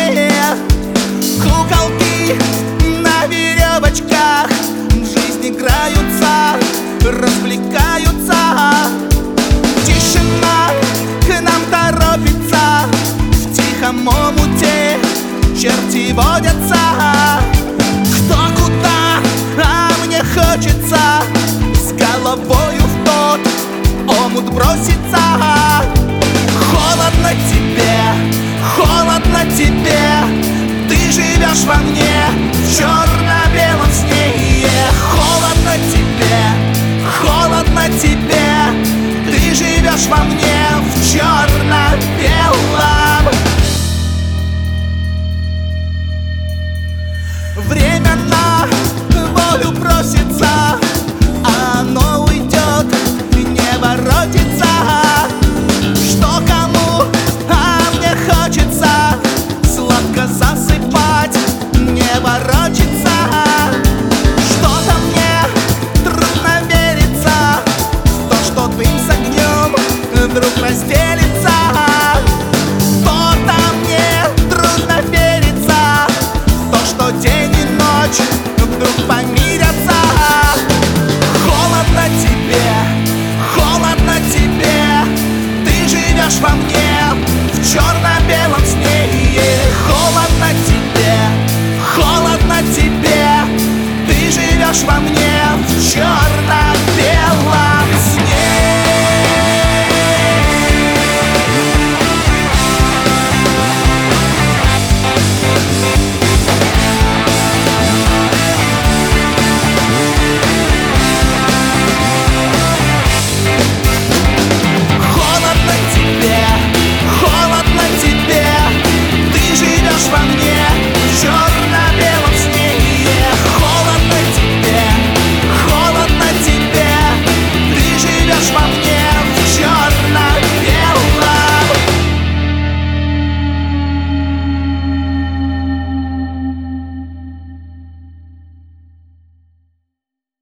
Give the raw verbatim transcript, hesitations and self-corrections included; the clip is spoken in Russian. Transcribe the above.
мне. Куколки на веревочках в жизнь играются, развлекаются. Тишина к нам торопится, в тихом омуте черти водятся. Кто куда, а мне хочется с головою в тот омут броситься. Холодно тебе, холодно тебе, ты живешь во мне в черно-белом сне. Холодно тебе, холодно тебе, ты живешь во мне в черно-белом